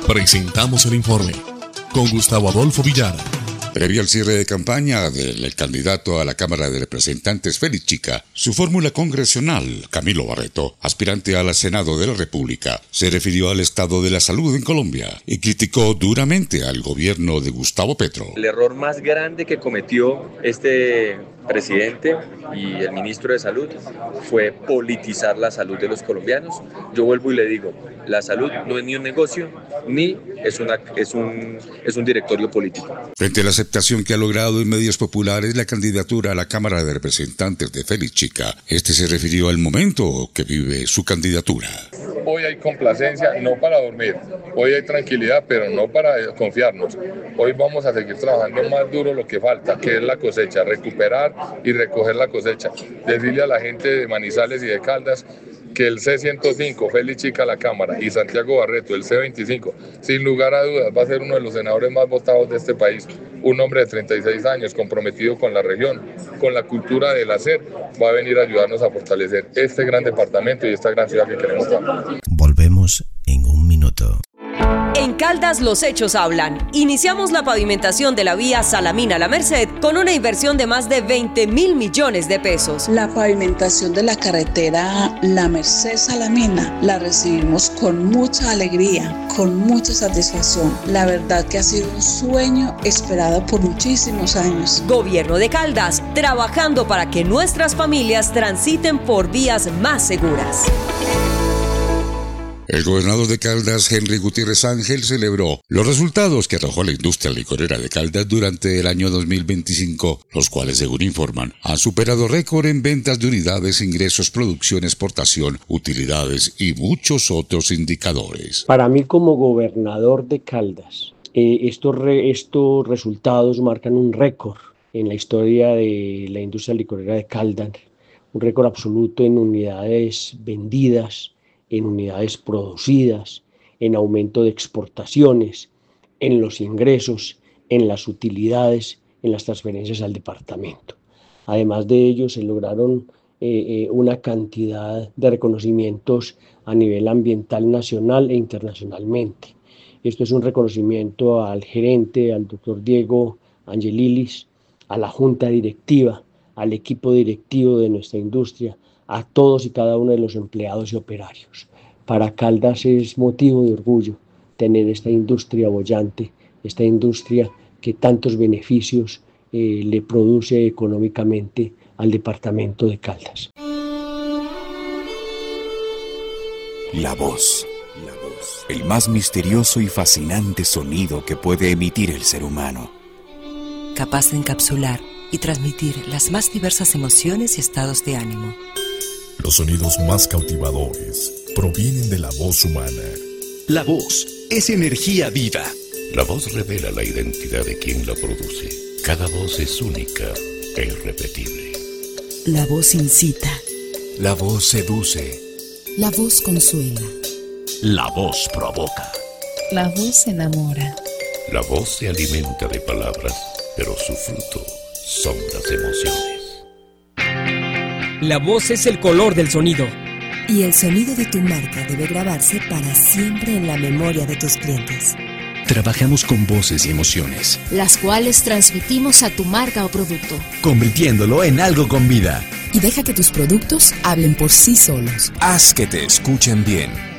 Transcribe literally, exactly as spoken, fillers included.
Presentamos el informe con Gustavo Adolfo Villara. Previo al cierre de campaña del candidato a la Cámara de Representantes Félix Chica, su fórmula congresional, Camilo Barreto, aspirante al Senado de la República, se refirió al estado de la salud en Colombia y criticó duramente al gobierno de Gustavo Petro. El error más grande que cometió este presidente y el ministro de Salud fue politizar la salud de los colombianos. Yo vuelvo y le digo, la salud no es ni un negocio, ni es, una, es, un, es un directorio político. Frente a la aceptación que ha logrado en medios populares la candidatura a la Cámara de Representantes de Félix Chica, este se refirió al momento que vive su candidatura. Hoy hay complacencia, no para dormir, hoy hay tranquilidad, pero no para confiarnos. Hoy vamos a seguir trabajando más duro lo que falta, que es la cosecha, recuperar y recoger la cosecha. Decirle a la gente de Manizales y de Caldas que el C ciento cinco, Félix Chica a la Cámara, y Santiago Barreto, el C veinticinco, sin lugar a dudas va a ser uno de los senadores más votados de este país. Un hombre de treinta y seis años comprometido con la región, con la cultura del hacer, va a venir a ayudarnos a fortalecer este gran departamento y esta gran ciudad que queremos tener. Volvemos en un minuto. En Caldas los hechos hablan. Iniciamos la pavimentación de la vía Salamina-La Merced con una inversión de más de veinte mil millones de pesos. La pavimentación de la carretera La Merced-Salamina la recibimos con mucha alegría, con mucha satisfacción. La verdad que ha sido un sueño esperado por muchísimos años. Gobierno de Caldas, trabajando para que nuestras familias transiten por vías más seguras. El gobernador de Caldas, Henry Gutiérrez Ángel, celebró los resultados que arrojó la industria licorera de Caldas durante el año dos mil veinticinco, los cuales, según informan, han superado récord en ventas de unidades, ingresos, producción, exportación, utilidades y muchos otros indicadores. Para mí, como gobernador de Caldas, eh, estos, re, estos resultados marcan un récord en la historia de la industria licorera de Caldas, un récord absoluto en unidades vendidas, en unidades producidas, en aumento de exportaciones, en los ingresos, en las utilidades, en las transferencias al departamento. Además de ello, se lograron eh, eh, una cantidad de reconocimientos a nivel ambiental nacional e internacionalmente. Esto es un reconocimiento al gerente, al doctor Diego Angelilis, a la junta directiva, al equipo directivo de nuestra industria, a todos y cada uno de los empleados y operarios. Para Caldas es motivo de orgullo tener esta industria boyante, esta industria que tantos beneficios eh, le produce económicamente al departamento de Caldas. La voz, la voz, el más misterioso y fascinante sonido que puede emitir el ser humano. Capaz de encapsular y transmitir las más diversas emociones y estados de ánimo. Los sonidos más cautivadores provienen de la voz humana. La voz es energía viva. La voz revela la identidad de quien la produce. Cada voz es única e irrepetible. La voz incita. La voz seduce. La voz consuela. La voz provoca. La voz enamora. La voz se alimenta de palabras, pero su fruto son las emociones. La voz es el color del sonido. Y el sonido de tu marca debe grabarse para siempre en la memoria de tus clientes. Trabajamos con voces y emociones, las cuales transmitimos a tu marca o producto, convirtiéndolo en algo con vida. Y deja que tus productos hablen por sí solos. Haz que te escuchen bien.